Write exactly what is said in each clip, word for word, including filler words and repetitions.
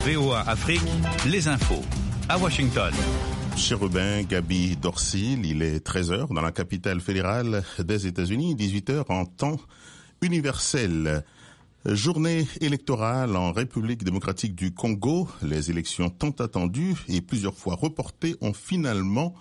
V O A Afrique, les infos. À Washington. Chérubin, Gaby Dorsil, il est treize heures dans la capitale fédérale des États-Unis, dix-huit heures en temps universel. Journée électorale en République démocratique du Congo. Les élections tant attendues et plusieurs fois reportées ont finalement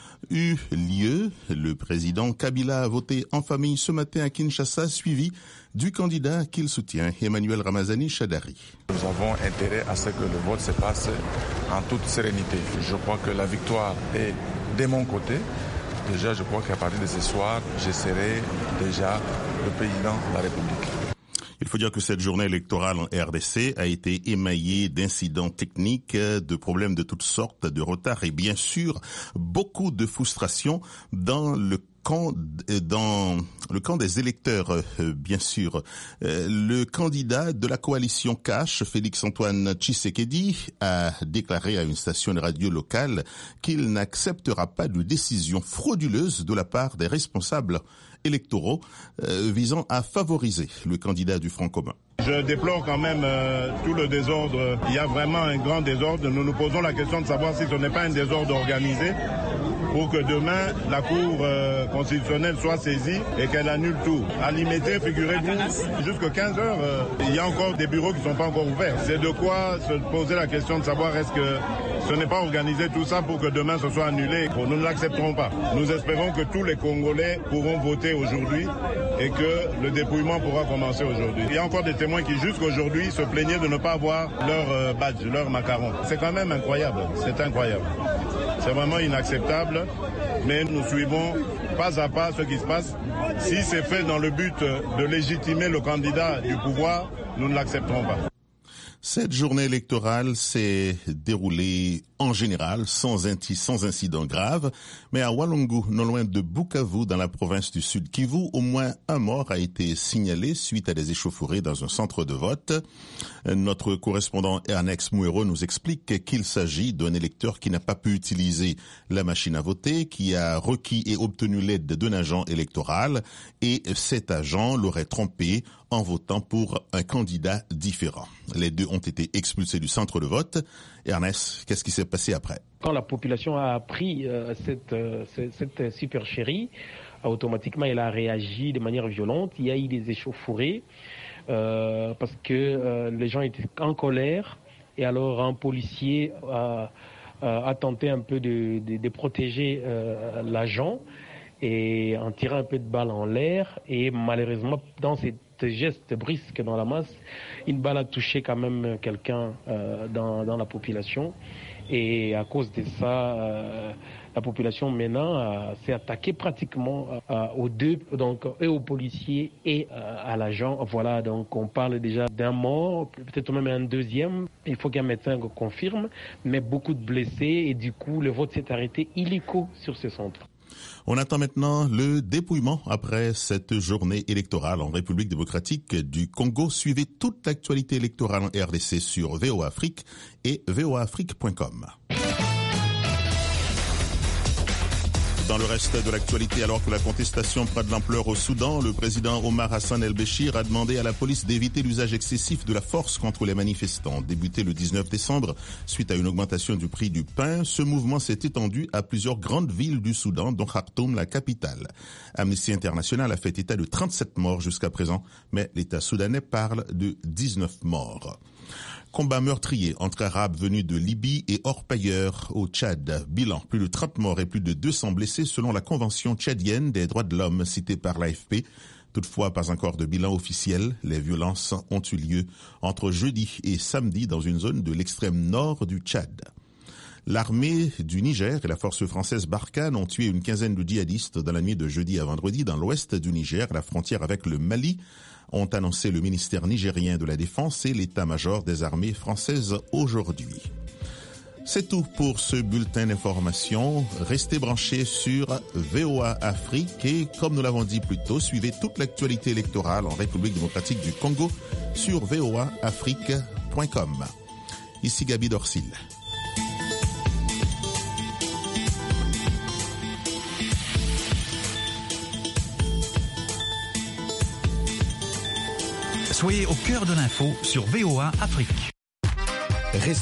eu lieu. Le président Kabila a voté en famille ce matin à Kinshasa, suivi du candidat qu'il soutient, Emmanuel Ramazani Shadari. Nous avons intérêt à ce que le vote se passe en toute sérénité. Je crois que la victoire est de mon côté. Déjà, je crois qu'à partir de ce soir, je serai déjà le président de la République. Il faut dire que cette journée électorale en R D C a été émaillée d'incidents techniques, de problèmes de toutes sortes, de retards et bien sûr beaucoup de frustration dans le camp, dans le camp des électeurs, bien sûr. Le candidat de la coalition Cash, Félix-Antoine Tshisekedi, a déclaré à une station de radio locale qu'il n'acceptera pas de décision frauduleuse de la part des responsables électoraux euh, visant à favoriser le candidat du Front commun. Je déplore quand même euh, tout le désordre. Il y a vraiment un grand désordre. Nous nous posons la question de savoir si ce n'est pas un désordre organisé pour que demain la Cour euh, constitutionnelle soit saisie et qu'elle annule tout. À Limité, figurez-vous, jusqu'à quinze heures, euh, il y a encore des bureaux qui ne sont pas encore ouverts. C'est de quoi se poser la question de savoir est-ce que ce n'est pas organisé tout ça pour que demain ce soit annulé. Bon, nous ne l'accepterons pas. Nous espérons que tous les Congolais pourront voter aujourd'hui et que le dépouillement pourra commencer aujourd'hui. Il y a encore des témoins qui jusqu'aujourd'hui se plaignaient de ne pas avoir leur euh, badge, leur macaron. C'est quand même incroyable, c'est incroyable. C'est vraiment inacceptable, mais nous suivons pas à pas ce qui se passe. Si c'est fait dans le but de légitimer le candidat du pouvoir, nous ne l'accepterons pas. Cette journée électorale s'est déroulée en général sans, inti, sans incident grave, mais à Walungu, non loin de Bukavu, dans la province du Sud Kivu, au moins un mort a été signalé suite à des échauffourées dans un centre de vote. Notre correspondant Ernest Mouero nous explique qu'il s'agit d'un électeur qui n'a pas pu utiliser la machine à voter, qui a requis et obtenu l'aide d'un agent électoral, et cet agent l'aurait trompé en votant pour un candidat différent. Les deux ont été expulsés du centre de vote. Ernest, qu'est-ce qui s'est passé après? Quand la population a appris euh, cette, euh, cette supercherie, automatiquement elle a réagi de manière violente. Il y a eu des échauffourées euh, parce que euh, les gens étaient en colère et alors un policier a, a tenté un peu de, de, de protéger euh, l'agent et en tirant un peu de balle en l'air, et malheureusement dans cette geste brusque dans la masse, une balle a touché quand même quelqu'un euh, dans, dans la population, et à cause de ça euh, la population maintenant euh, s'est attaquée pratiquement euh, aux deux, donc et aux policiers et euh, à l'agent. Voilà, donc on parle déjà d'un mort, peut-être même un deuxième, il faut qu'un médecin confirme, mais beaucoup de blessés, et du coup le vote s'est arrêté illico sur ce centre. On attend maintenant le dépouillement après cette journée électorale en République démocratique du Congo. Suivez toute l'actualité électorale en R D C sur V O A Afrique et v o a afrique point com. Dans le reste de l'actualité, alors que la contestation prend de l'ampleur au Soudan, le président Omar Hassan el-Béchir a demandé à la police d'éviter l'usage excessif de la force contre les manifestants. Débuté le dix-neuf décembre, suite à une augmentation du prix du pain, ce mouvement s'est étendu à plusieurs grandes villes du Soudan, dont Khartoum, la capitale. Amnesty International a fait état de trente-sept morts jusqu'à présent, mais l'État soudanais parle de dix-neuf morts. Combat meurtrier entre Arabes venus de Libye et orpailleurs au Tchad. Bilan, plus de trente morts et plus de deux cents blessés selon la Convention tchadienne des droits de l'homme citée par l'A F P. Toutefois, pas encore de bilan officiel. Les violences ont eu lieu entre jeudi et samedi dans une zone de l'extrême nord du Tchad. L'armée du Niger et la force française Barkhane ont tué une quinzaine de djihadistes dans la nuit de jeudi à vendredi dans l'ouest du Niger, à la frontière avec le Mali, ont annoncé le ministère nigérien de la Défense et l'état-major des armées françaises aujourd'hui. C'est tout pour ce bulletin d'information. Restez branchés sur V O A Afrique et, comme nous l'avons dit plus tôt, suivez toute l'actualité électorale en République démocratique du Congo sur v o a afrique point com. Ici Gaby Dorsil. Soyez au cœur de l'info sur V O A Afrique. Restez